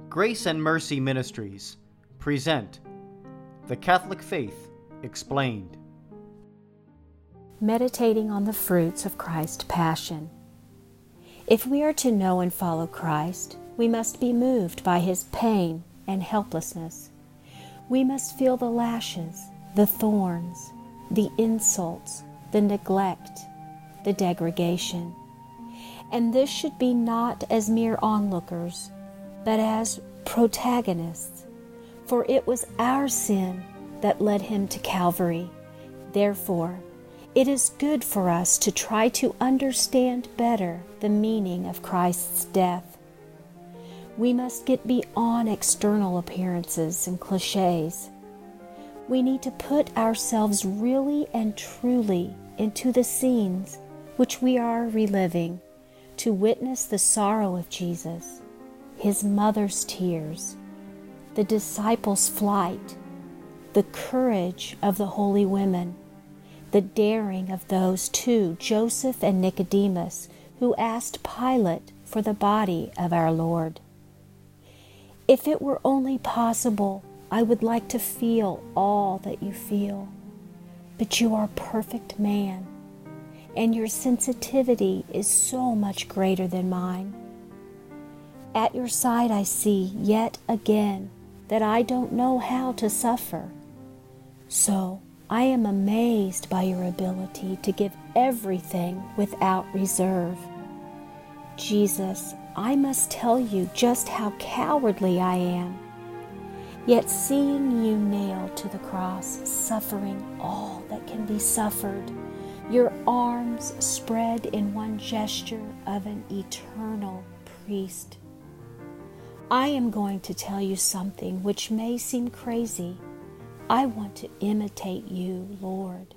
Grace and Mercy Ministries present The Catholic Faith Explained. Meditating on the fruits of Christ's Passion. If we are to know and follow Christ, we must be moved by His pain and helplessness. We must feel the lashes, the thorns, the insults, the neglect, the degradation. And this should be not as mere onlookers, but as protagonists, for it was our sin that led Him to Calvary. Therefore, it is good for us to try to understand better the meaning of Christ's death. We must get beyond external appearances and cliches. We need to put ourselves really and truly into the scenes which we are reliving, to witness the sorrow of Jesus, His mother's tears, the disciples' flight, the courage of the holy women, the daring of those two, Joseph and Nicodemus, who asked Pilate for the body of our Lord. If it were only possible, I would like to feel all that you feel. But you are a perfect man, and your sensitivity is so much greater than mine. At your side I see yet again that I don't know how to suffer. So I am amazed by your ability to give everything without reserve. Jesus, I must tell you just how cowardly I am. Yet seeing you nailed to the cross, suffering all that can be suffered, your arms spread in one gesture of an eternal priest. I am going to tell you something which may seem crazy. I want to imitate you, Lord.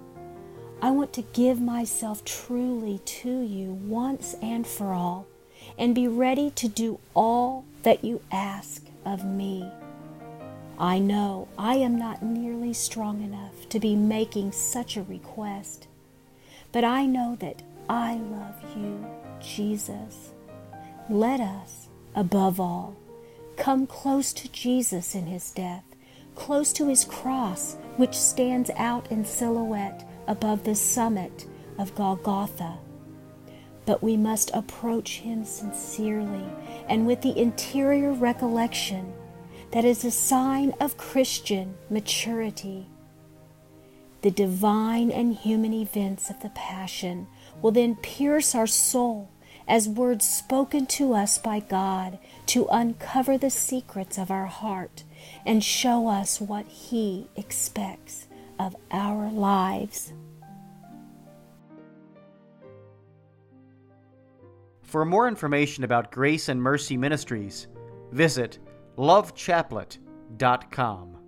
I want to give myself truly to you once and for all, and be ready to do all that you ask of me. I know I am not nearly strong enough to be making such a request, but I know that I love you, Jesus. Let us, above all, come close to Jesus in His death, close to His cross, which stands out in silhouette above the summit of Golgotha. But we must approach Him sincerely and with the interior recollection that is a sign of Christian maturity. The divine and human events of the Passion will then pierce our soul as words spoken to us by God to uncover the secrets of our heart and show us what He expects of our lives. For more information about Grace and Mercy Ministries, visit lovechaplet.com.